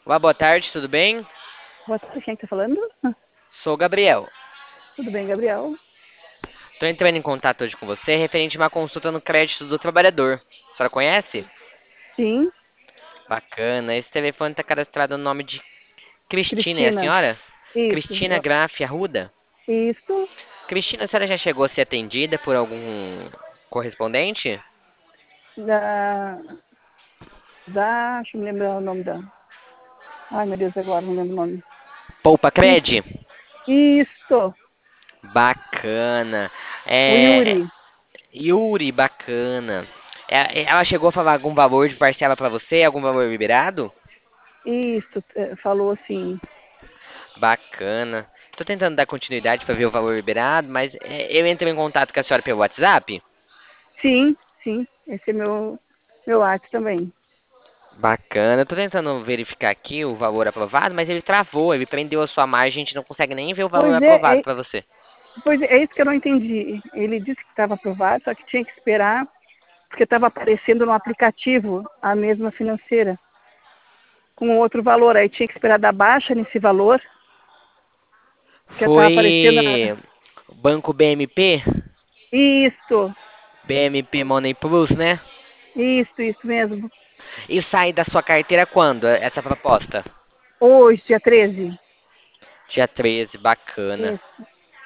Olá, boa tarde, tudo bem? Boa tarde, quem está falando? Sou o Gabriel. Tudo bem, Gabriel? Estou entrando em contato hoje com você referente a uma consulta no crédito do trabalhador. A senhora conhece? Sim, Bacana. Esse telefone está cadastrado no nome de Cristina, é a Cristina. senhora? Isso, Cristina Graff Arruda? isso Cristina, a senhora já chegou a ser atendida por algum correspondente? da, deixa eu me lembrar o nome da, ai meu Deus, agora não lembro o nome. Poupa Isso, Cred? isso, Bacana. o É, Yuri. Yuri, bacana. Ela chegou a falar algum valor de parcela para você? Algum valor liberado? Isso, falou assim. Bacana. Tô tentando dar continuidade para ver o valor liberado, mas eu entro em contato com a senhora pelo WhatsApp. Sim, sim, esse é meu arte também. Bacana. Eu tô tentando verificar aqui o valor aprovado, mas ele travou, ele prendeu a sua margem, a gente não consegue nem ver o valor Pois aprovado para você. pois é isso que eu não entendi. Ele disse que estava aprovado, só que tinha que esperar, porque estava aparecendo no aplicativo a mesma financeira, com outro valor. Aí tinha que esperar dar baixa nesse valor, porque estava aparecendo. Foi Banco BMP? Isso, BMP Money Plus, né? isso mesmo. E sai da sua carteira quando essa proposta? Hoje, dia 13. Dia 13, bacana. Isso.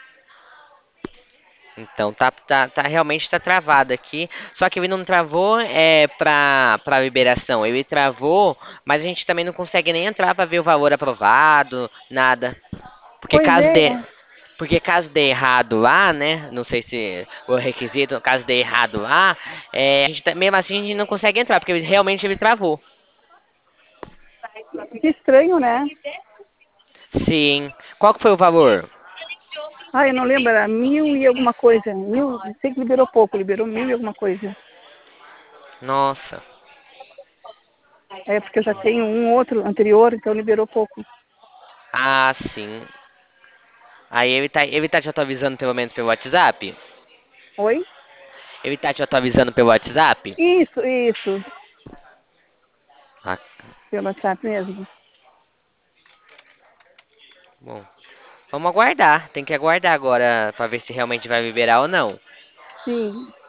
Então realmente tá travado aqui. Só que ele não travou pra liberação. Ele travou, mas a gente também não consegue nem entrar pra ver o valor aprovado, nada. Porque Pois caso dê, é, porque caso dê errado lá, né? Não sei se o requisito, caso dê errado lá, mesmo assim a gente não consegue entrar, porque realmente ele travou. que estranho, né? Sim. Qual que foi o valor? Ah, eu não lembro, era 1.000 e alguma coisa. Mil, sei que liberou pouco, liberou 1.000 e alguma coisa. Nossa. É porque eu já tenho um outro anterior, então liberou pouco. Ah, sim. Aí ele tá te atualizando pelo menos pelo WhatsApp? Oi? Ele tá te atualizando pelo WhatsApp? Isso, Ah, pelo WhatsApp mesmo. bom. Vamos aguardar. Tem que aguardar agora pra ver se realmente vai liberar ou não. Sim.